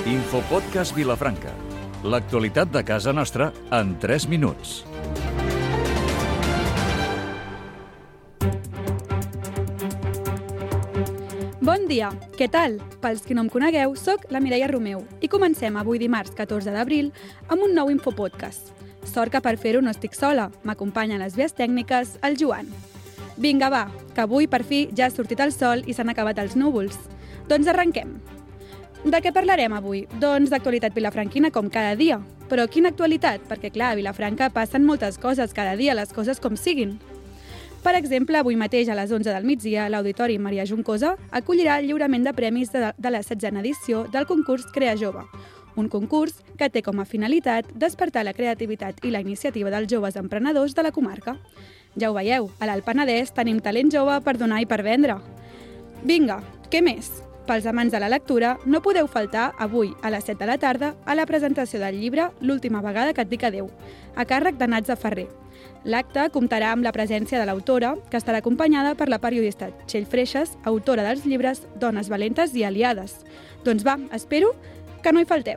Infopodcast Vilafranca. L'actualitat de casa nostra en 3 minuts. Bon dia, què tal? Pels qui no em conegueu, soc la Mireia Romeu i comencem avui dimarts 14 d'abril amb un nou Infopodcast. Sort que per fer-ho no estic sola, m'acompanyen les vies tècniques el Joan. Vinga, va, que avui per fi ja ha sortit el sol i s'han acabat els núvols. Doncs arrenquem. De què parlarem avui? Doncs d'actualitat vilafranquina com cada dia. Però quina actualitat? Perquè clar, a Vilafranca passen moltes coses cada dia, les coses com siguin. Per exemple, avui mateix a les 11 del migdia, l'Auditori Maria Juncosa acollirà el lliurament de premis de la 16a edició del concurs Crea Jove, un concurs que té com a finalitat despertar la creativitat i la iniciativa dels joves emprenedors de la comarca. Ja ho veieu, a l'Alt Penedès tenim talent jove per donar i per vendre. Vinga, què més? Pels amants de la lectura, no podeu faltar avui a les 7 de la tarda a la presentació del llibre L'última vegada que et dic adeu, a càrrec de Natza Ferrer. L'acte comptarà amb la presència de l'autora, que estarà acompanyada per la periodista Txell Freixas, autora dels llibres Dones valentes i aliades. Doncs va, espero que no hi falteu.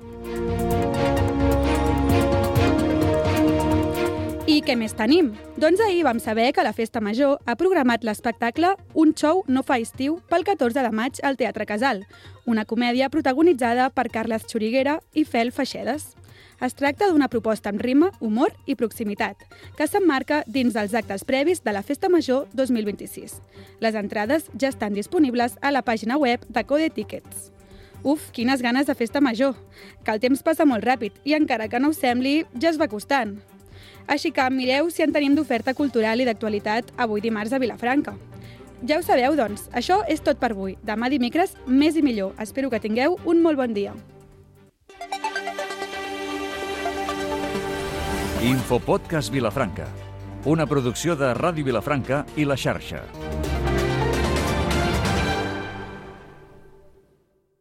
I què més tenim? Doncs ahir vam saber que la Festa Major ha programat l'espectacle Un xou no fa estiu pel 14 de maig al Teatre Casal, una comèdia protagonitzada per Carles Xuriguera i Fel Feixedes. Es tracta d'una proposta amb rima, humor i proximitat, que s'emmarca dins dels actes previs de la Festa Major 2026. Les entrades ja estan disponibles a la pàgina web de Code Tickets. Uf, quines ganes de Festa Major! Que el temps passa molt ràpid i encara que no ho sembli, ja es va costant. Així que mireu si en tenim d'oferta cultural i d'actualitat avui dimarts a Vilafranca. Ja ho sabeu, doncs, això és tot per avui. Demà dimecres, més i millor. Espero que tingueu un molt bon dia. Infopodcast Vilafranca, una producció de Ràdio Vilafranca i La Xarxa.